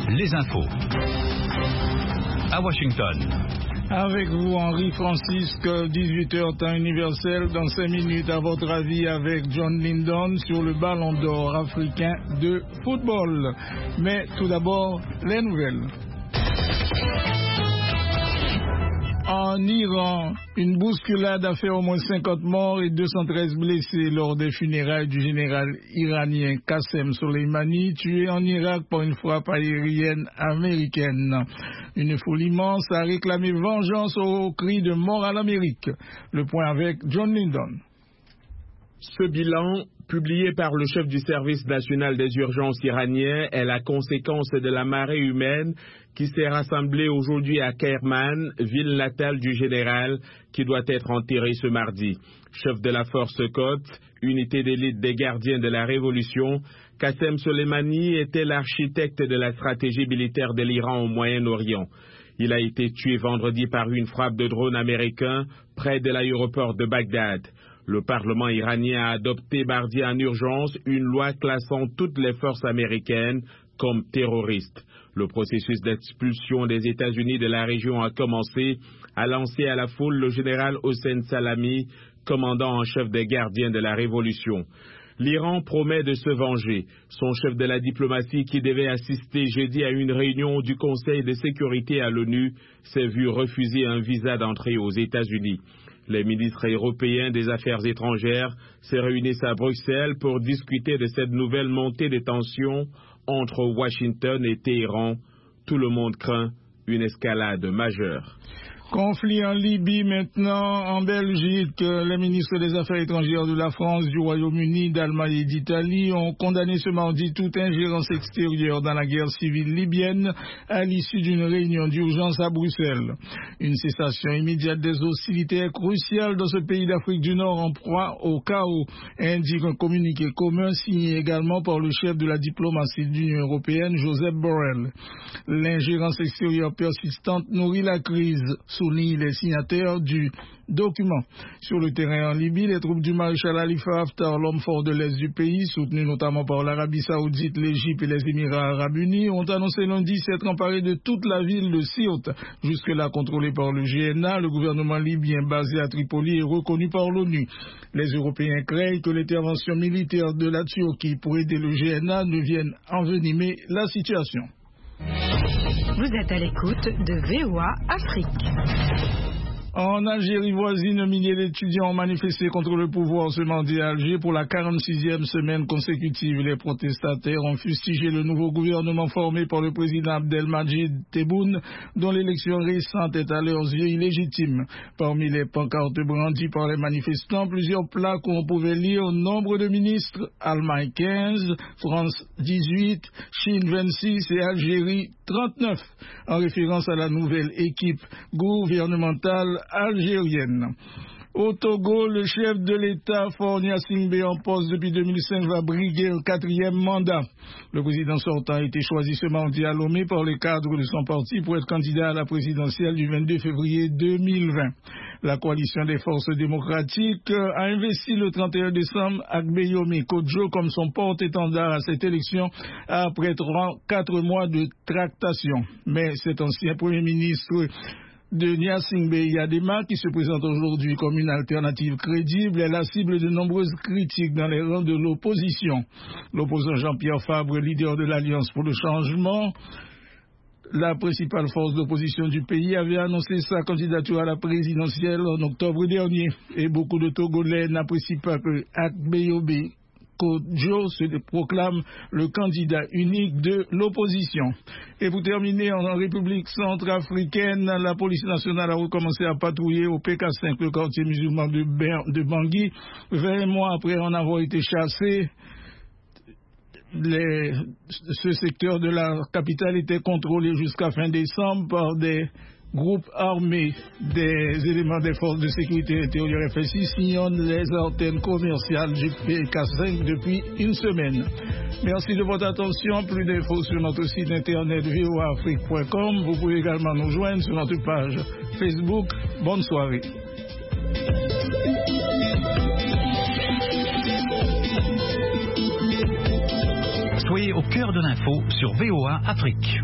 les infos. À Washington. Avec vous, Henri Francisque, 18h temps universel, dans 5 minutes, à votre avis, avec John Lyndon sur le ballon d'or africain de football. Mais tout d'abord, les nouvelles. En Iran, une bousculade a fait au moins 50 morts et 213 blessés lors des funérailles du général iranien Qassem Soleimani, tué en Irak par une frappe aérienne américaine. Une foule immense a réclamé vengeance au cri de mort à l'Amérique. Le point avec John Lyndon. Ce bilan, publié par le chef du service national des urgences iranien, est la conséquence de la marée humaine qui s'est rassemblée aujourd'hui à Kerman, ville natale du général, qui doit être enterré ce mardi. Chef de la force Quds, unité d'élite des gardiens de la révolution, Qassem Soleimani était l'architecte de la stratégie militaire de l'Iran au Moyen-Orient. Il a été tué vendredi par une frappe de drone américain près de l'aéroport de Bagdad. Le Parlement iranien a adopté mardi en urgence une loi classant toutes les forces américaines comme terroristes. Le processus d'expulsion des États-Unis de la région a commencé, a lancé à la foule le général Hossein Salami, commandant en chef des gardiens de la révolution. L'Iran promet de se venger. Son chef de la diplomatie, qui devait assister jeudi à une réunion du Conseil de sécurité à l'ONU, s'est vu refuser un visa d'entrée aux États-Unis. Les ministres européens des Affaires étrangères se réunissent à Bruxelles pour discuter de cette nouvelle montée des tensions entre Washington et Téhéran. Tout le monde craint une escalade majeure. Conflit en Libye maintenant, en Belgique. Les ministres des Affaires étrangères de la France, du Royaume-Uni, d'Allemagne et d'Italie ont condamné ce mardi toute ingérence extérieure dans la guerre civile libyenne à l'issue d'une réunion d'urgence à Bruxelles. Une cessation immédiate des hostilités est cruciale dans ce pays d'Afrique du Nord en proie au chaos, indique un communiqué commun signé également par le chef de la diplomatie de l'Union européenne, Joseph Borrell. L'ingérence extérieure persistante nourrit la crise, soulignent les signataires du document. Sur le terrain en Libye, les troupes du maréchal Khalifa Haftar, l'homme fort de l'Est du pays, soutenues notamment par l'Arabie Saoudite, l'Égypte et les Émirats Arabes Unis, ont annoncé lundi s'être emparés de toute la ville de Sirte, jusque-là contrôlée par le GNA, le gouvernement libyen basé à Tripoli et reconnu par l'ONU. Les Européens craignent que l'intervention militaire de la Turquie pour aider le GNA ne vienne envenimer la situation. Vous êtes à l'écoute de VOA Afrique. En Algérie voisine, milliers d'étudiants ont manifesté contre le pouvoir ce mardi à Alger pour la 46e semaine consécutive. Les protestataires ont fustigé le nouveau gouvernement formé par le président Abdelmadjid Tebboune, dont l'élection récente est à leurs yeux illégitime. Parmi les pancartes brandies par les manifestants, plusieurs plaques où on pouvait lire nombre de ministres: Allemagne 15, France 18, Chine 26 et Algérie 39, en référence à la nouvelle équipe gouvernementale algérienne. Au Togo, le chef de l'État, Faure Gnassingbé, en poste depuis 2005, va briguer un 4e mandat. Le président sortant a été choisi ce mardi à Lomé par les cadres de son parti pour être candidat à la présidentielle du 22 février 2020. La coalition des forces démocratiques a investi le 31 décembre Agbeyomi Kodjo comme son porte-étendard à cette élection après 4 mois de tractation. Mais cet ancien premier ministre de Gnassingbé Yadema, qui se présente aujourd'hui comme une alternative crédible, est la cible de nombreuses critiques dans les rangs de l'opposition. L'opposant Jean-Pierre Fabre, leader de l'Alliance pour le changement, la principale force d'opposition du pays, avait annoncé sa candidature à la présidentielle en octobre dernier. Et beaucoup de Togolais n'apprécient pas que Agbeyomi Kodjo se proclame le candidat unique de l'opposition. Et pour terminer, en République centrafricaine, la police nationale a recommencé à patrouiller au PK5, le quartier musulman de Bangui, 20 mois après en avoir été chassé. Ce secteur de la capitale était contrôlé jusqu'à fin décembre par des groupes armés. Des éléments des forces de sécurité intérieure FSI sillonnent les antennes commerciales du PK5 depuis une semaine. Merci de votre attention. Plus d'infos sur notre site internet voaafrique.com. Vous pouvez également nous joindre sur notre page Facebook. Bonne soirée. Soyez au cœur de l'info sur VOA Afrique.